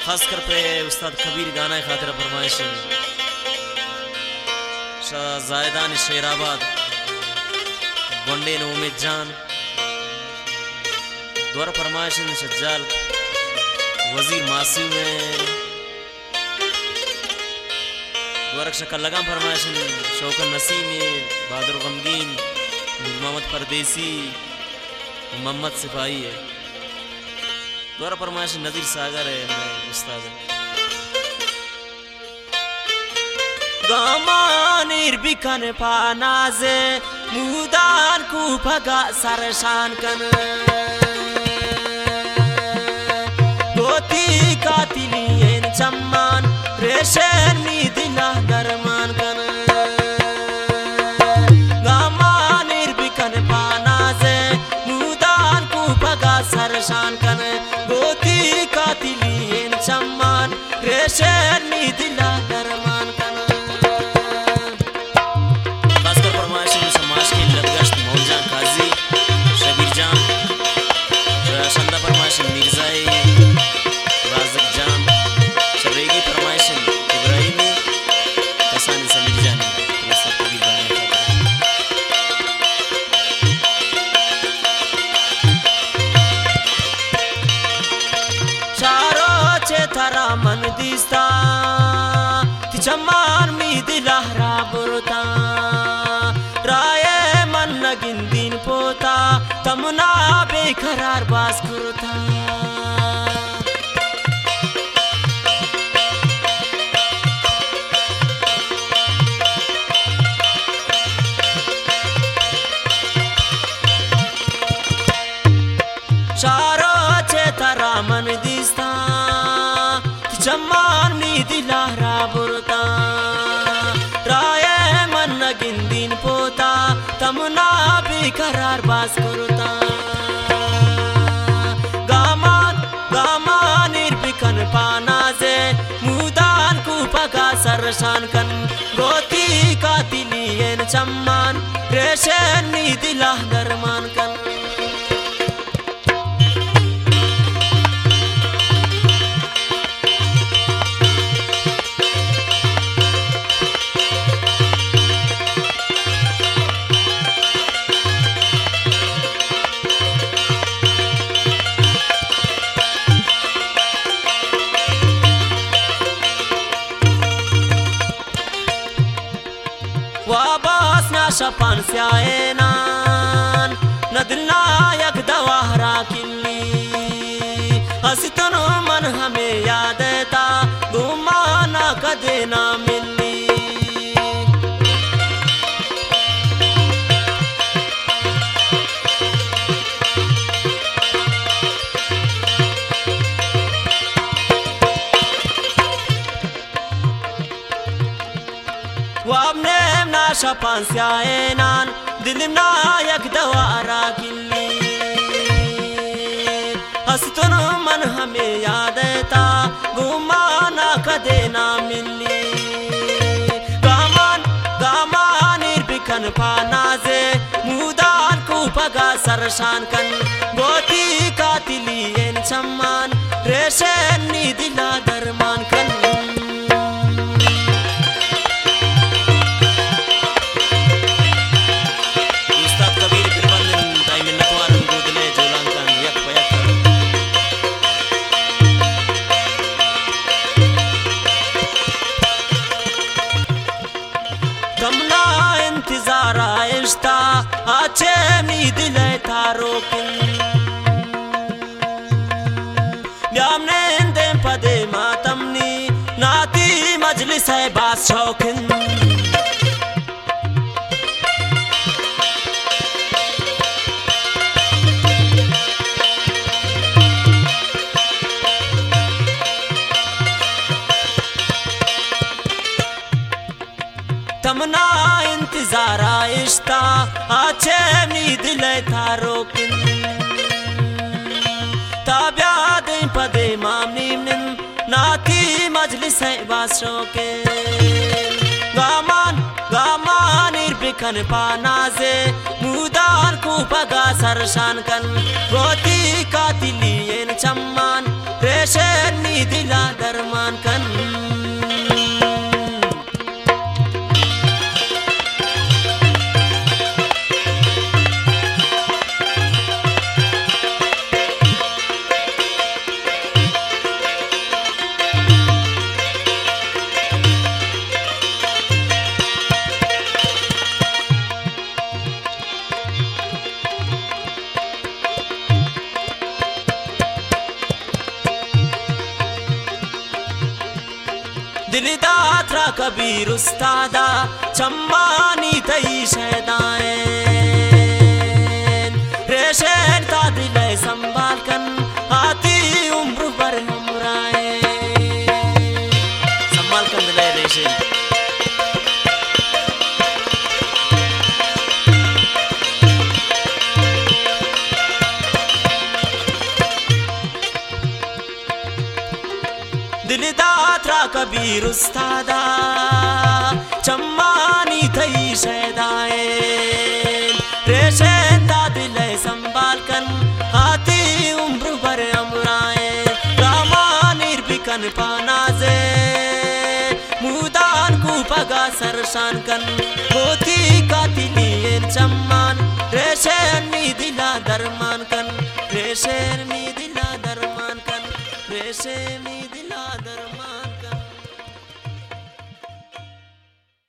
खासकर पे उस्ताद कबीर गाना खातिर फरमाइश जायदान शेराबाद गोंडे ने उम्मीद जान द्वारा फरमाइश सज्जाल वजीर मासूम द्वारा शक्ल लगा फरमाइश शौकत नसीम बहादुर गमगीन मोहम्मद परदेसी मोहम्मद सिपाही है द्वारा फरमाइश नजीर सागर है उस्ताद गामानिर बिकन पानाजे मुदान को भगा सरशान कन गोती कातिलियन चम्मान रेशन मी दिला दरमान कन गामानिर बिकन पानाजे मुदान को भगा सरशान कन गोती कातिलियन चम्मान रेशन मी दिला दरमान कन मन दिस्ता चम्मान मी दिलहरा बुरता राये मन नगिन दिन पोता तमुना बेकरार बास कुरता चारो चेतरा मन दिस्ता चम्मान मी दिलहरा बुरता राये मन नगिन दिन पोता तमुना बेकरार बास कुरता गामान निर्बिकन पानाजे मुदान को पगा सरशान कन गोती कातिलियन चम्मान रेशन मी दिला दरमान कन वाबास ना शपान स्याएनान नदलना यक दवाहरा किल्ली हसितनो मन हमें याद था गुमाना कदे ना मिली वाबने शपान स्याएनान दिलना यक दवारा किल्ली हसतनो मन हमें याद था गुमाना कदे ना मिली गामान निर्बिकन पानाजे मुदान को पगा सरशान कन गोती कातिलियन चम्मान रेशन नी दिला दरमान कन तमना इंतजार आइश्ता आचे मी दिले थारो किन ब्यामने इंदे पदे मातमनी नाती मजलिस है बास शौकिन तमना इंतजार आइश्ता आचे मी दिले थारो किन ताब्याद पदे मामनीम निन नाती मजलिस है बासों के गामान इर्बिकन पानाजे मुदान को पगा सरशान कन गोती कातिलियन चम्मान रेश रेशेन ni dila darman kan दिलदात्रा Kabir उस्तादा चम्मानी तई शैदाएं रेशेन ता दिले संभाल कन आती उम्र भर हमराए संभाल कन दिले रेशेन दिलदात्रा कबीर उस्तादा चम्मानी थई शैदाएं रेशेन ता दिले संभाल कन आती उम्र भर अमराए रामानीर बिकन पानाजे मुदान को पगा सरशान कन होती